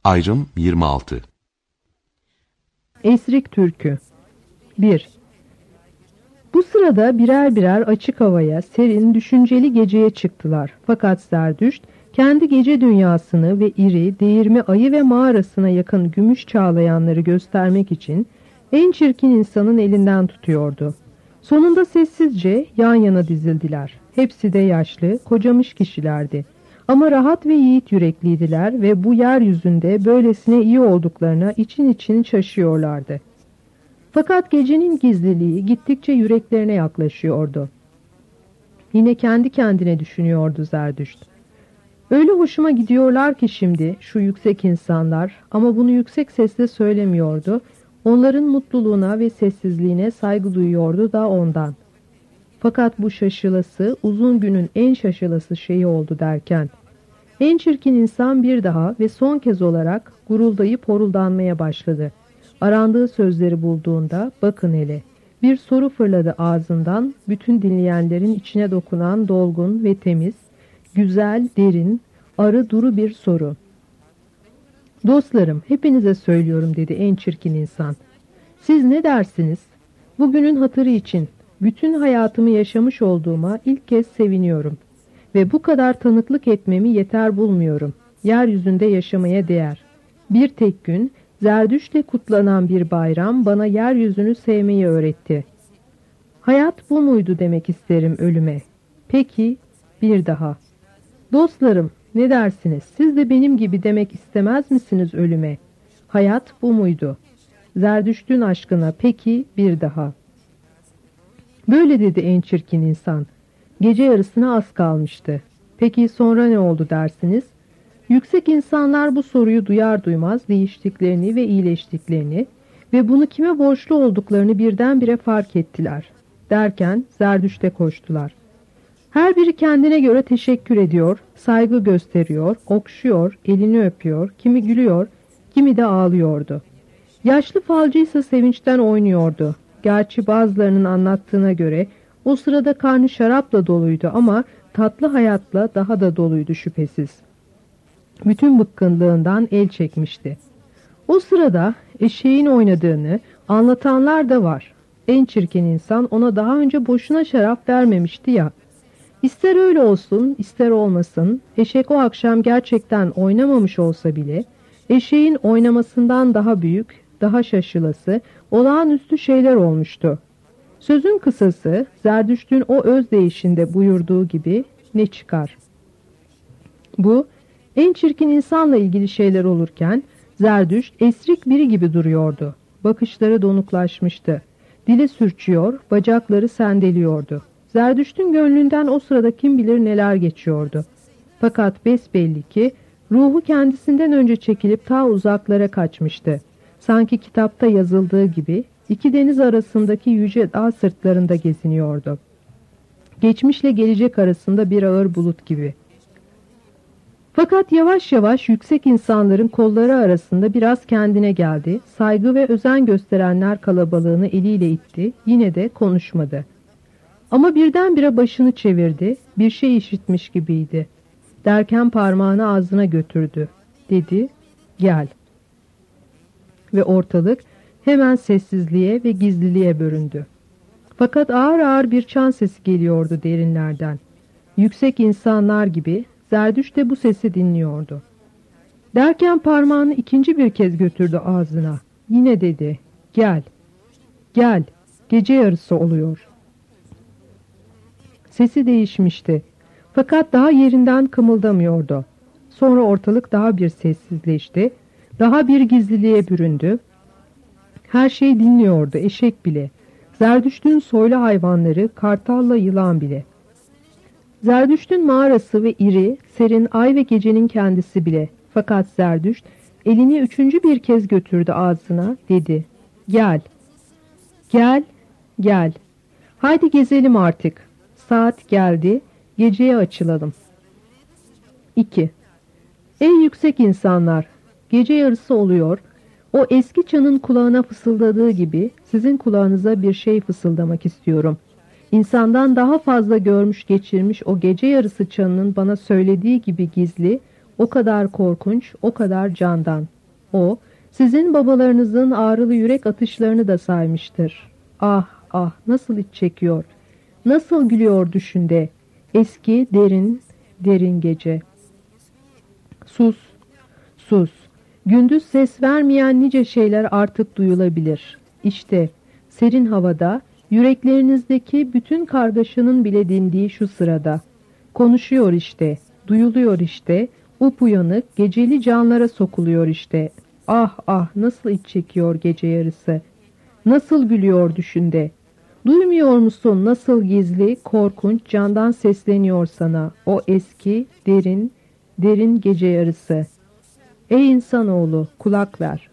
Ayrım 26. Esrik Türkü 1. Bu sırada birer birer açık havaya, serin, düşünceli geceye çıktılar. Fakat Zerdüşt, kendi gece dünyasını ve iri, değirmi ayı ve mağarasına yakın gümüş çağlayanları göstermek için en çirkin insanın elinden tutuyordu. Sonunda sessizce yan yana dizildiler. Hepsi de yaşlı, kocamış kişilerdi. Ama rahat ve yiğit yürekliydiler ve bu yeryüzünde böylesine iyi olduklarına için için şaşıyorlardı. Fakat gecenin gizliliği gittikçe yüreklerine yaklaşıyordu. Yine kendi kendine düşünüyordu Zerdüşt. Öyle hoşuma gidiyorlar ki şimdi şu yüksek insanlar, ama bunu yüksek sesle söylemiyordu. Onların mutluluğuna ve sessizliğine saygı duyuyordu da ondan. Fakat bu şaşılası uzun günün en şaşılası şeyi oldu derken, en çirkin insan bir daha ve son kez olarak guruldayıp horuldanmaya başladı. Arandığı sözleri bulduğunda bakın hele, bir soru fırladı ağzından, bütün dinleyenlerin içine dokunan dolgun ve temiz, güzel, derin, arı duru bir soru. Dostlarım, hepinize söylüyorum dedi en çirkin insan. Siz ne dersiniz? Bugünün hatırı için bütün hayatımı yaşamış olduğuma ilk kez seviniyorum. Ve bu kadar tanıklık etmemi yeter bulmuyorum. Yeryüzünde yaşamaya değer. Bir tek gün Zerdüşt'le kutlanan bir bayram bana yeryüzünü sevmeyi öğretti. Hayat bu muydu demek isterim ölüme. Peki bir daha. Dostlarım ne dersiniz? Siz de benim gibi demek istemez misiniz ölüme? Hayat bu muydu? Zerdüşt'ün aşkına peki bir daha. Böyle dedi en çirkin insan. Gece yarısına az kalmıştı. Peki sonra ne oldu dersiniz? Yüksek insanlar bu soruyu duyar duymaz değiştiklerini ve iyileştiklerini ve bunu kime borçlu olduklarını birdenbire fark ettiler. Derken Zerdüşt'e koştular. Her biri kendine göre teşekkür ediyor, saygı gösteriyor, okşuyor, elini öpüyor, kimi gülüyor, kimi de ağlıyordu. Yaşlı falcı ise sevinçten oynuyordu. Gerçi bazılarının anlattığına göre o sırada karnı şarapla doluydu ama tatlı hayatla daha da doluydu şüphesiz. Bütün bıkkınlığından el çekmişti. O sırada eşeğin oynadığını anlatanlar da var. En çirkin insan ona daha önce boşuna şarap vermemişti ya. İster öyle olsun, ister olmasın, eşek o akşam gerçekten oynamamış olsa bile, eşeğin oynamasından daha büyük, daha şaşılası, olağanüstü şeyler olmuştu. Sözün kısası, Zerdüşt'ün o özdeyişinde buyurduğu gibi ne çıkar? Bu, en çirkin insanla ilgili şeyler olurken, Zerdüşt esrik biri gibi duruyordu. Bakışları donuklaşmıştı. Dili sürçüyor, bacakları sendeliyordu. Zerdüşt'ün gönlünden o sırada kim bilir neler geçiyordu. Fakat besbelli ki ruhu kendisinden önce çekilip ta uzaklara kaçmıştı. Sanki kitapta yazıldığı gibi iki deniz arasındaki yüce dağ sırtlarında geziniyordu. Geçmişle gelecek arasında bir ağır bulut gibi. Fakat yavaş yavaş yüksek insanların kolları arasında biraz kendine geldi. Saygı ve özen gösterenler kalabalığını eliyle itti. Yine de konuşmadı. Ama birdenbire başını çevirdi. Bir şey işitmiş gibiydi. Derken parmağını ağzına götürdü. Dedi, gel. Ve ortalık hemen sessizliğe ve gizliliğe büründü. Fakat ağır ağır bir çan sesi geliyordu derinlerden. Yüksek insanlar gibi Zerdüşt de bu sesi dinliyordu. Derken parmağını ikinci bir kez götürdü ağzına. Yine dedi, gel, gel, gece yarısı oluyor. Sesi değişmişti. Fakat daha yerinden kımıldamıyordu. Sonra ortalık daha bir sessizleşti. Daha bir gizliliğe büründü. Her şey dinliyordu, eşek bile. Zerdüşt'ün soylu hayvanları, kartalla yılan bile. Zerdüşt'ün mağarası ve iri, serin ay ve gecenin kendisi bile. Fakat Zerdüşt elini üçüncü bir kez götürdü ağzına, dedi. Gel, gel, gel. Haydi gezelim artık. Saat geldi, geceye açılalım. 2. Ey yüksek insanlar, gece yarısı oluyor. O eski çanın kulağına fısıldadığı gibi sizin kulağınıza bir şey fısıldamak istiyorum. İnsandan daha fazla görmüş geçirmiş o gece yarısı çanının bana söylediği gibi gizli, o kadar korkunç, o kadar candan. O, sizin babalarınızın ağrılı yürek atışlarını da saymıştır. Ah ah, nasıl iç çekiyor, nasıl gülüyor düşünde. Eski derin derin gece. Sus, sus. Gündüz ses vermeyen nice şeyler artık duyulabilir. İşte serin havada, yüreklerinizdeki bütün kargaşanın bile dindiği şu sırada. Konuşuyor işte, duyuluyor işte, uyanık geceli canlara sokuluyor işte. Ah ah, nasıl iç çekiyor gece yarısı. Nasıl gülüyor düşünde. Duymuyor musun nasıl gizli, korkunç candan sesleniyor sana o eski, derin, derin gece yarısı. Ey insanoğlu, kulak ver.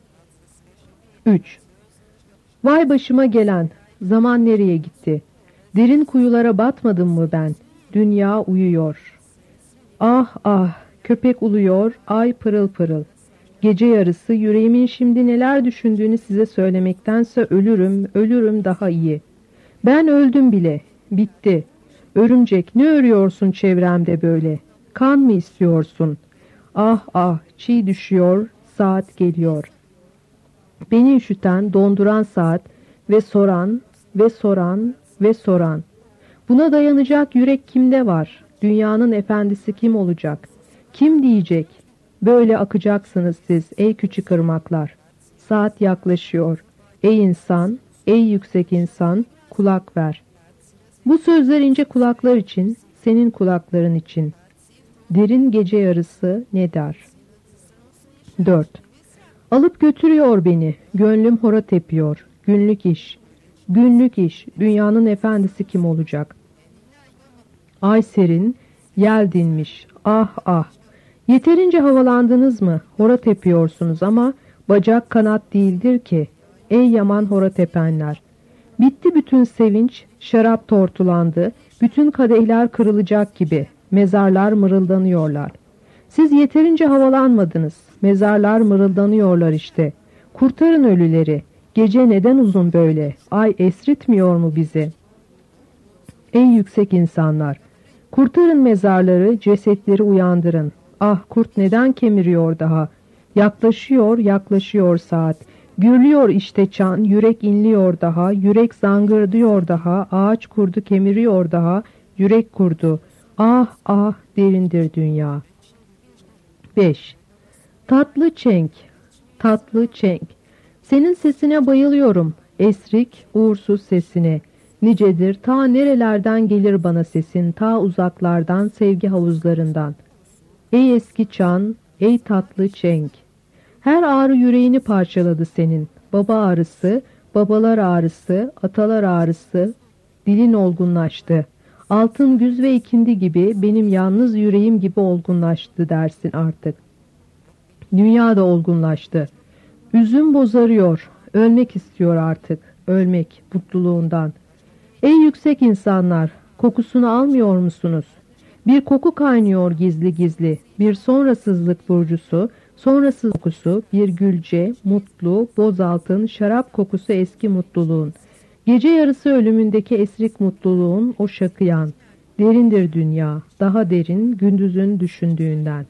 3. Vay başıma gelen, zaman nereye gitti? Derin kuyulara batmadım mı ben? Dünya uyuyor. Ah ah, köpek uluyor, ay pırıl pırıl. Gece yarısı yüreğimin şimdi neler düşündüğünü size söylemektense ölürüm, ölürüm daha iyi. Ben öldüm bile, bitti. Örümcek, ne örüyorsun çevremde böyle? Kan mı istiyorsun? Ah ah, çiğ düşüyor, saat geliyor. Beni üşüten, donduran saat ve soran ve soran ve soran. Buna dayanacak yürek kimde var? Dünyanın efendisi kim olacak? Kim diyecek? Böyle akacaksınız siz ey küçük ırmaklar. Saat yaklaşıyor. Ey insan, ey yüksek insan, kulak ver. Bu sözler ince kulaklar için, senin kulakların için. Derin gece yarısı ne der? 4. Alıp götürüyor beni, gönlüm hora tepiyor. Günlük iş, günlük iş, dünyanın efendisi kim olacak? Ay serin, yel dinmiş, ah ah. Yeterince havalandınız mı? Hora tepiyorsunuz ama bacak kanat değildir ki. Ey yaman hora tepenler. Bitti bütün sevinç, şarap tortulandı, bütün kadehler kırılacak gibi. Mezarlar mırıldanıyorlar. Siz yeterince havalanmadınız. Mezarlar mırıldanıyorlar işte. Kurtarın ölüleri. Gece neden uzun böyle? Ay esritmiyor mu bizi? Ey yüksek insanlar! Kurtarın mezarları, cesetleri uyandırın. Ah, kurt neden kemiriyor daha? Yaklaşıyor, yaklaşıyor saat. Gürlüyor işte çan, yürek inliyor daha, yürek zangırdıyor daha, ağaç kurdu kemiriyor daha, yürek kurdu. Ah ah, derindir dünya. 5. Tatlı çenk, tatlı çenk. Senin sesine bayılıyorum, esrik, uğursuz sesine. Nicedir, ta nerelerden gelir bana sesin, ta uzaklardan, sevgi havuzlarından. Ey eski çan, ey tatlı çenk. Her ağrı yüreğini parçaladı senin. Baba ağrısı, babalar ağrısı, atalar ağrısı, dilin olgunlaştı. Altın güz ve ikindi gibi benim yalnız yüreğim gibi olgunlaştı dersin artık. Dünya da olgunlaştı. Üzüm bozarıyor, ölmek istiyor artık, ölmek mutluluğundan. Ey yüksek insanlar, kokusunu almıyor musunuz? Bir koku kaynıyor gizli gizli, bir sonrasızlık burcusu, sonrasız kokusu, bir gülce, mutlu, bozaltın, şarap kokusu eski mutluluğun. Gece yarısı ölümündeki esrik mutluluğun o şakıyan. Derindir dünya, daha derin, gündüzün düşündüğünden.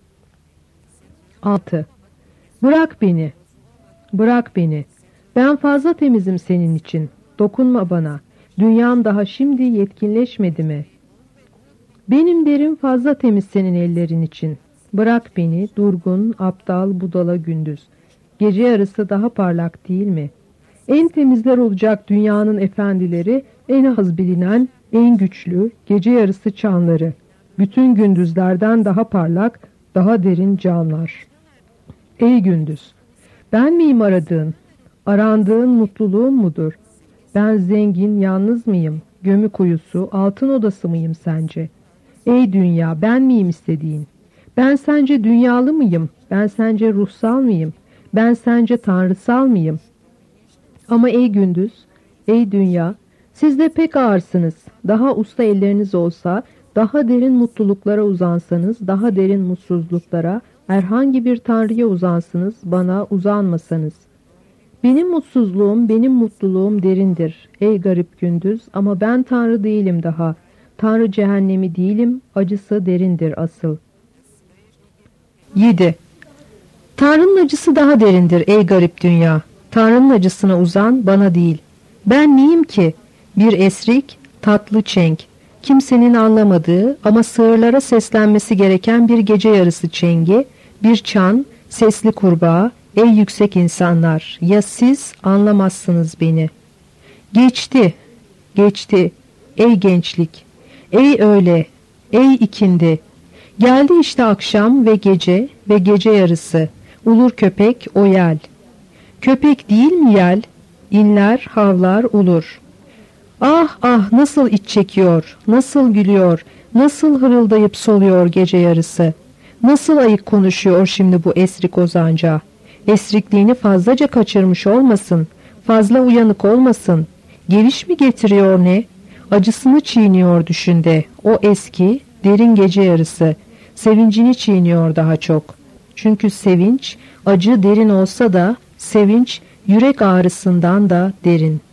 6. Bırak beni, bırak beni. Ben fazla temizim senin için. Dokunma bana. Dünyam daha şimdi yetkinleşmedi mi? Benim derim fazla temiz senin ellerin için. Bırak beni, durgun, aptal, budala gündüz. Gece yarısı daha parlak değil mi? En temizler olacak dünyanın efendileri, en az bilinen, en güçlü, gece yarısı çanları. Bütün gündüzlerden daha parlak, daha derin canlar. Ey gündüz! Ben miyim aradığın? Arandığın mutluluğun mudur? Ben zengin, yalnız mıyım? Gömü kuyusu, altın odası mıyım sence? Ey dünya, ben miyim istediğin? Ben sence dünyalı mıyım? Ben sence ruhsal mıyım? Ben sence tanrısal mıyım? Ama ey gündüz, ey dünya, siz de pek ağırsınız. Daha usta elleriniz olsa, daha derin mutluluklara uzansanız, daha derin mutsuzluklara, herhangi bir tanrıya uzansınız, bana uzanmasanız. Benim mutsuzluğum, benim mutluluğum derindir. Ey garip gündüz, ama ben tanrı değilim daha. Tanrı cehennemi değilim, acısı derindir asıl. 7. Tanrı'nın acısı daha derindir ey garip dünya. Tanrı'nın acısına uzan, bana değil. Ben neyim ki? Bir esrik, tatlı çenk. Kimsenin anlamadığı ama sığırlara seslenmesi gereken bir gece yarısı çengi, bir çan, sesli kurbağa, ey yüksek insanlar, ya siz anlamazsınız beni. Geçti, geçti, ey gençlik, ey öğle, ey ikindi. Geldi işte akşam ve gece yarısı, ulur köpek o yel. Köpek değil mi yel? İnler, havlar, ulur. Ah ah nasıl iç çekiyor, nasıl gülüyor, nasıl hırıldayıp soluyor gece yarısı. Nasıl ayık konuşuyor şimdi bu esrik ozanca. Esrikliğini fazlaca kaçırmış olmasın, fazla uyanık olmasın. Geliş mi getiriyor ne? Acısını çiğniyor düşünde, o eski, derin gece yarısı. Sevincini çiğniyor daha çok. Çünkü sevinç, acı derin olsa da, sevinç, yürek ağrısından da derin.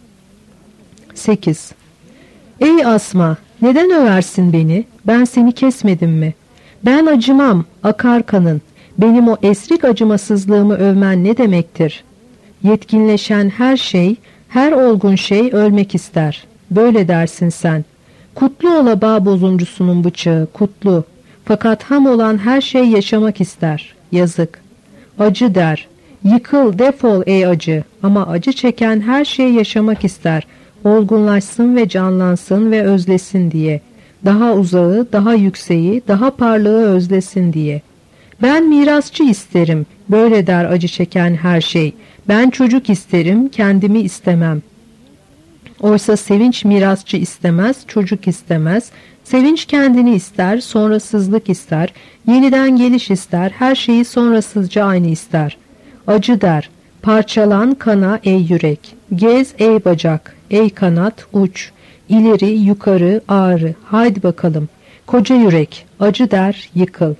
8. Ey Asma, neden översin beni? Ben seni kesmedim mi? Ben acımam, akar kanın. Benim o esrik acımasızlığımı övmen ne demektir? Yetkinleşen her şey, her olgun şey ölmek ister. Böyle dersin sen. Kutlu ola bağ bozuncusunun bıçağı, kutlu. Fakat ham olan her şey yaşamak ister. Yazık. Acı der. Yıkıl, defol ey acı. Ama acı çeken her şey yaşamak ister. Olgunlaşsın ve canlansın ve özlesin diye. Daha uzağı, daha yükseği, daha parlağı özlesin diye. Ben mirasçı isterim. Böyle der acı çeken her şey. Ben çocuk isterim, kendimi istemem. Oysa sevinç mirasçı istemez, çocuk istemez. Sevinç kendini ister, sonrasızlık ister, yeniden geliş ister, her şeyi sonrasızca aynı ister. Acı der, parçalan kana ey yürek, gez ey bacak, ey kanat uç, ileri yukarı ağrı, haydi bakalım, koca yürek, acı der yıkıl.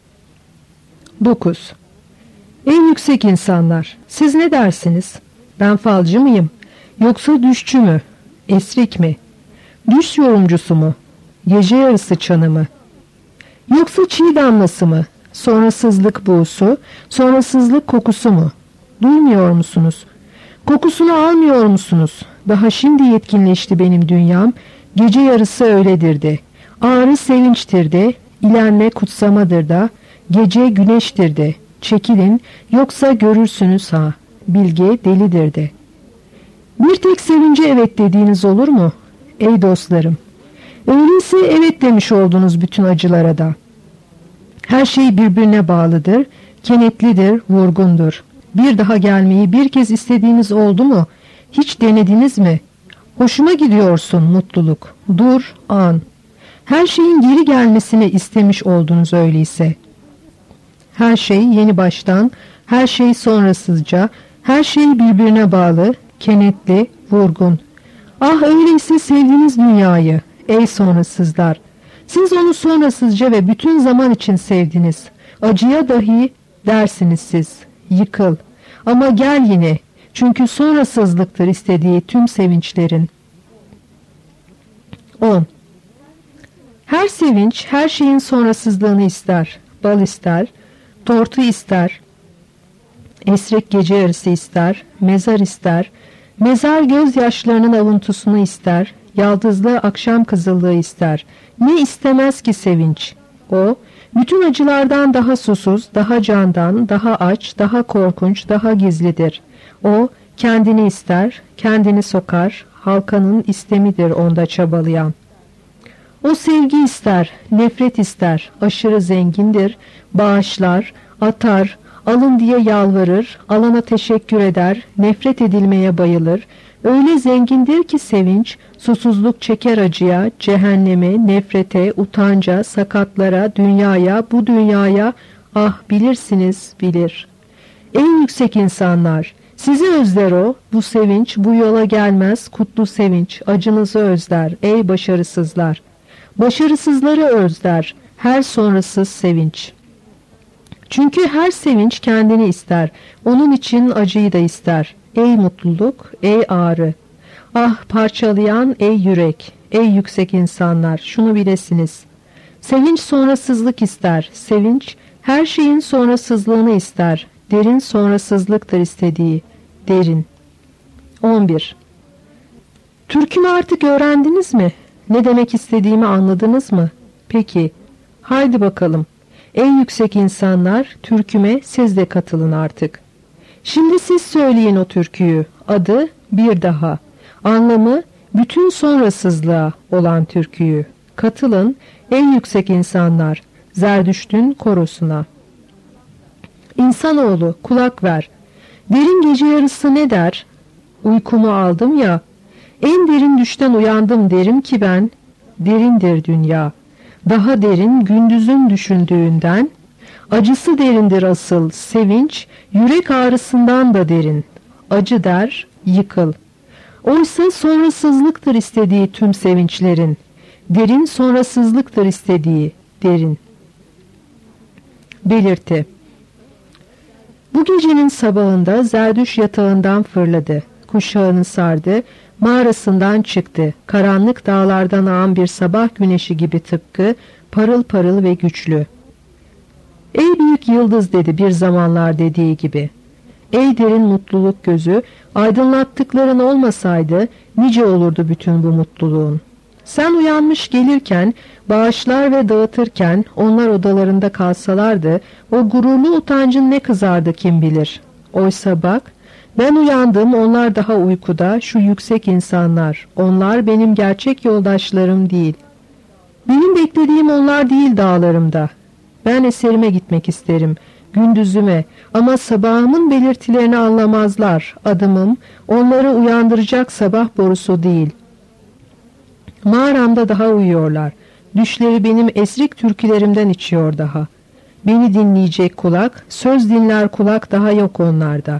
9. Ey yüksek insanlar, siz ne dersiniz? Ben falcı mıyım? Yoksa düşçü mü? Esrik mi? Düş yorumcusu mu? Gece yarısı çanı mı? Yoksa çiğ damlası mı? Sonrasızlık buğusu, sonrasızlık kokusu mu? Duymuyor musunuz? Kokusunu almıyor musunuz? Daha şimdi yetkinleşti benim dünyam. Gece yarısı öyledir de. Ağrı sevinçtir de. İlenme kutsamadır da. Gece güneştir de. Çekilin yoksa görürsünüz ha. Bilge delidir de. Bir tek sevince evet dediğiniz olur mu? Ey dostlarım. Öyleyse evet demiş oldunuz bütün acılara da. Her şey birbirine bağlıdır, kenetlidir, vurgundur. Bir daha gelmeyi bir kez istediğiniz oldu mu? Hiç denediniz mi? Hoşuma gidiyorsun mutluluk. Dur, an. Her şeyin geri gelmesini istemiş oldunuz öyleyse. Her şey yeni baştan, her şey sonrasızca, her şey birbirine bağlı, kenetli, vurgun. Ah öyleyse sevdiğiniz dünyayı, ey sonrasızlar. Siz onu sonrasızca ve bütün zaman için sevdiniz. Acıya dahi dersiniz siz. Yıkıl. Ama gel yine. Çünkü sonrasızlıktır istediği tüm sevinçlerin. 10. Her sevinç her şeyin sonrasızlığını ister. Bal ister, tortu ister, esrek gece yarısı ister, mezar ister, mezar gözyaşlarının avuntusunu ister, yaldızlı akşam kızıllığı ister. Ne istemez ki sevinç? O, bütün acılardan daha susuz, daha candan, daha aç, daha korkunç, daha gizlidir. O, kendini ister, kendini sokar, halkanın istemidir onda çabalayan. O sevgi ister, nefret ister, aşırı zengindir, bağışlar, atar, alın diye yalvarır, alana teşekkür eder, nefret edilmeye bayılır. Öyle zengindir ki sevinç, susuzluk çeker acıya, cehenneme, nefrete, utanca, sakatlara, dünyaya, bu dünyaya, ah bilirsiniz bilir. En yüksek insanlar, sizi özler o, bu sevinç, bu yola gelmez, kutlu sevinç, acınızı özler, ey başarısızlar. Başarısızları özler, her sonrasız sevinç. Çünkü her sevinç kendini ister, onun için acıyı da ister. Ey mutluluk, ey ağrı. Ah parçalayan ey yürek, ey yüksek insanlar, şunu bilesiniz. Sevinç sonrasızlık ister, sevinç her şeyin sonrasızlığını ister. Derin sonrasızlıktır istediği. Derin. 11. Türkümü artık öğrendiniz mi? Ne demek istediğimi anladınız mı? Peki, haydi bakalım. Ey yüksek insanlar, türküme siz de katılın artık. Şimdi siz söyleyin o türküyü. Adı bir daha. Anlamı bütün sonrasızlığa olan türküyü. Katılın ey yüksek insanlar, Zerdüşt'ün korosuna. İnsanoğlu kulak ver. Derin gece yarısı ne der? Uykumu aldım ya. En derin düşten uyandım derim ki ben. Derindir dünya. Daha derin gündüzün düşündüğünden. Acısı derindir asıl sevinç. Yürek ağrısından da derin. Acı der yıkıl. Oysa sonrasızlıktır istediği tüm sevinçlerin. Derin sonrasızlıktır istediği derin. Belirti. Bu gecenin sabahında Zerdüş yatağından fırladı. Kuşağını sardı, mağarasından çıktı. Karanlık dağlardan ağan bir sabah güneşi gibi tıpkı, parıl parıl ve güçlü. Ey büyük yıldız dedi bir zamanlar dediği gibi. Ey derin mutluluk gözü, aydınlattıkların olmasaydı nice olurdu bütün bu mutluluğun. Sen uyanmış gelirken, bağışlar ve dağıtırken onlar odalarında kalsalardı, o gururlu utancın ne kızardı kim bilir. Oysa bak, ben uyandım, onlar daha uykuda, şu yüksek insanlar, onlar benim gerçek yoldaşlarım değil. Benim beklediğim onlar değil dağlarımda. Ben eserime gitmek isterim, gündüzüme, ama sabahımın belirtilerini anlamazlar. Adımım, onları uyandıracak sabah borusu değil. Mağaramda daha uyuyorlar. Düşleri benim esrik türkülerimden içiyor daha. Beni dinleyecek kulak, söz dinler kulak daha yok onlarda.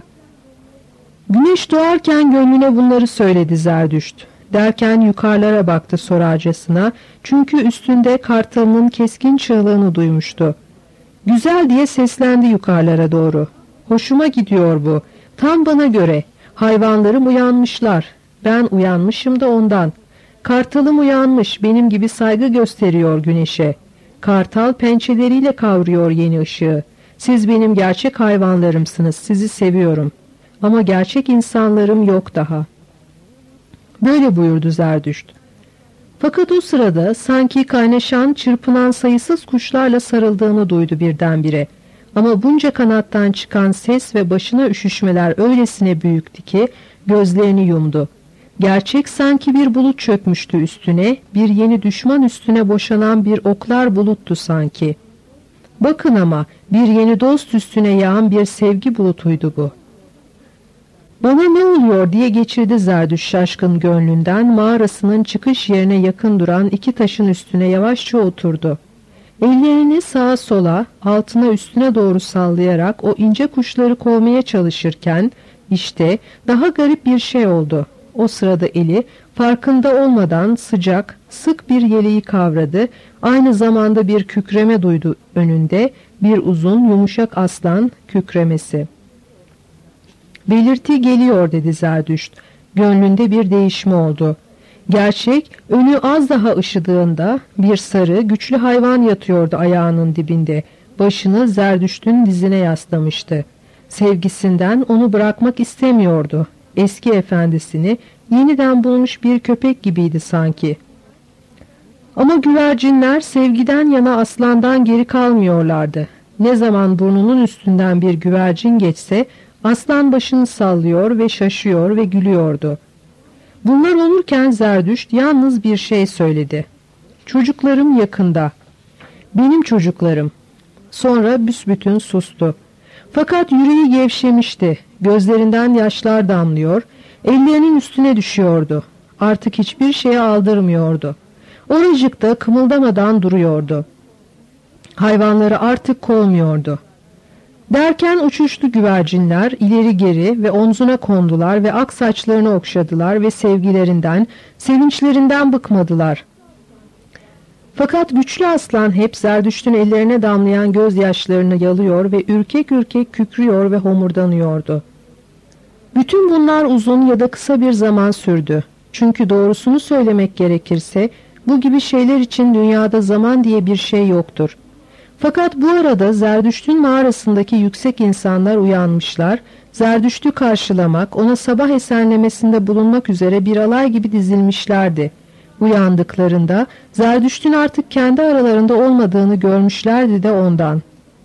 Güneş doğarken gönlüne bunları söyledi Zerdüşt. Derken yukarılara baktı sorarcasına, çünkü üstünde kartalının keskin çığlığını duymuştu. Güzel diye seslendi yukarılara doğru. Hoşuma gidiyor bu, tam bana göre. Hayvanlarım uyanmışlar, ben uyanmışım da ondan. Kartalım uyanmış, benim gibi saygı gösteriyor güneşe. Kartal pençeleriyle kavruyor yeni ışığı. Siz benim gerçek hayvanlarımsınız, sizi seviyorum. Ama gerçek insanlarım yok daha. Böyle buyurdu Zerdüşt. Fakat o sırada sanki kaynaşan, çırpınan sayısız kuşlarla sarıldığını duydu birdenbire. Ama bunca kanattan çıkan ses ve başına üşüşmeler öylesine büyüktü ki gözlerini yumdu. Gerçek sanki bir bulut çökmüştü üstüne, bir yeni düşman üstüne boşanan bir oklar buluttu sanki. Bakın ama bir yeni dost üstüne yağan bir sevgi bulutuydu bu. Bana ne oluyor diye geçirdi Zerdüş şaşkın gönlünden, mağarasının çıkış yerine yakın duran iki taşın üstüne yavaşça oturdu. Ellerini sağa sola, altına üstüne doğru sallayarak o ince kuşları kovmaya çalışırken, işte daha garip bir şey oldu. O sırada eli farkında olmadan sıcak, sık bir yeleği kavradı, aynı zamanda bir kükreme duydu önünde, bir uzun yumuşak aslan kükremesi. Belirti geliyor dedi Zerdüşt. Gönlünde bir değişme oldu. Gerçek, önü az daha ışıdığında bir sarı, güçlü hayvan yatıyordu ayağının dibinde. Başını Zerdüşt'ün dizine yaslamıştı. Sevgisinden onu bırakmak istemiyordu. Eski efendisini yeniden bulmuş bir köpek gibiydi sanki. Ama güvercinler sevgiden yana aslandan geri kalmıyorlardı. Ne zaman burnunun üstünden bir güvercin geçse, aslan başını sallıyor ve şaşıyor ve gülüyordu. Bunlar olurken Zerdüşt yalnız bir şey söyledi. Çocuklarım yakında. Benim çocuklarım. Sonra büsbütün sustu. Fakat yüreği gevşemişti. Gözlerinden yaşlar damlıyor, ellerinin üstüne düşüyordu. Artık hiçbir şeye aldırmıyordu. Oracıkta kımıldamadan duruyordu. Hayvanları artık kovmuyordu. Derken uçuştu güvercinler, ileri geri ve omzuna kondular ve ak saçlarını okşadılar ve sevgilerinden, sevinçlerinden bıkmadılar. Fakat güçlü aslan hep Zerdüşt'ün ellerine damlayan gözyaşlarını yalıyor ve ürkek ürkek kükrüyor ve homurdanıyordu. Bütün bunlar uzun ya da kısa bir zaman sürdü. Çünkü doğrusunu söylemek gerekirse, bu gibi şeyler için dünyada zaman diye bir şey yoktur. Fakat bu arada Zerdüşt'ün mağarasındaki yüksek insanlar uyanmışlar, Zerdüşt'ü karşılamak, ona sabah esenlemesinde bulunmak üzere bir alay gibi dizilmişlerdi. Uyandıklarında Zerdüşt'ün artık kendi aralarında olmadığını görmüşlerdi de ondan.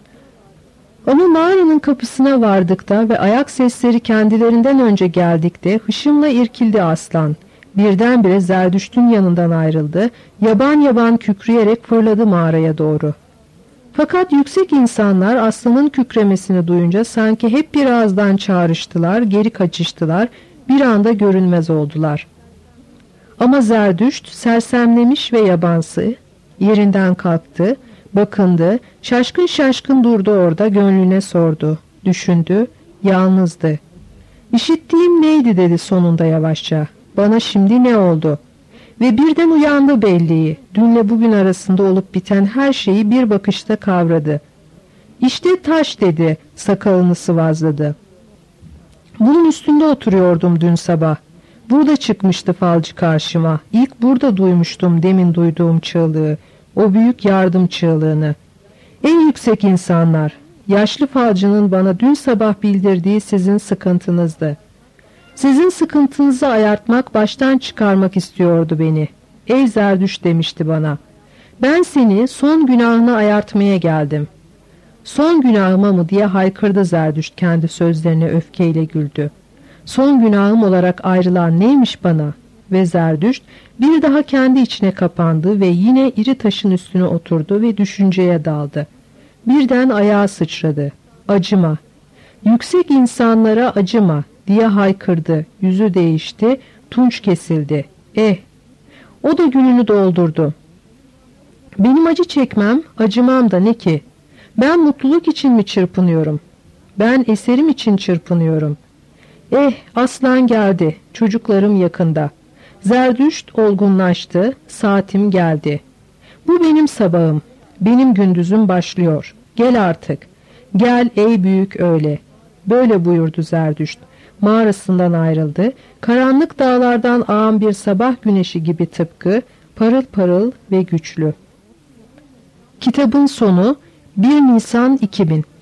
Ama mağaranın kapısına vardıkta ve ayak sesleri kendilerinden önce geldikte hışımla irkildi aslan. Birdenbire Zerdüşt'ün yanından ayrıldı, yaban yaban kükreyerek fırladı mağaraya doğru. Fakat yüksek insanlar aslanın kükremesini duyunca sanki hep bir ağızdan çağrıştılar, geri kaçıştılar, bir anda görünmez oldular. Ama Zerdüşt sersemlemiş ve yabansı, yerinden kalktı, bakındı, şaşkın şaşkın durdu orada, gönlüne sordu, düşündü, yalnızdı. "İşittiğim neydi?" dedi sonunda yavaşça. "Bana şimdi ne oldu?" Ve birden uyandı belleği. Dünle bugün arasında olup biten her şeyi bir bakışta kavradı. "İşte taş," dedi, sakalını sıvazladı. "Bunun üstünde oturuyordum dün sabah. Burada çıkmıştı falcı karşıma. İlk burada duymuştum demin duyduğum çığlığı. O büyük yardım çığlığını. En yüksek insanlar, yaşlı falcının bana dün sabah bildirdiği sizin sıkıntınızdı. Sizin sıkıntınızı ayartmak, baştan çıkarmak istiyordu beni. Ey Zerdüşt," demişti bana. "Ben seni son günahını ayartmaya geldim." "Son günahıma mı?" diye haykırdı Zerdüşt, kendi sözlerine öfkeyle güldü. Son günahım olarak ayrılan neymiş bana? Ve Zerdüşt bir daha kendi içine kapandı ve yine iri taşın üstüne oturdu ve düşünceye daldı. Birden ayağa sıçradı. "Acıma, yüksek insanlara acıma," diye haykırdı. Yüzü değişti, tunç kesildi. O da gününü doldurdu. "Benim acı çekmem, acımam da ne ki? Ben mutluluk için mi çırpınıyorum? Ben eserim için çırpınıyorum. Aslan geldi, çocuklarım yakında. Zerdüşt olgunlaştı, saatim geldi. Bu benim sabahım, benim gündüzüm başlıyor. Gel artık, gel ey büyük öğle." Böyle buyurdu Zerdüşt. Mağarasından ayrıldı, karanlık dağlardan ağan bir sabah güneşi gibi tıpkı, parıl parıl ve güçlü. Kitabın sonu 1 Nisan 2000.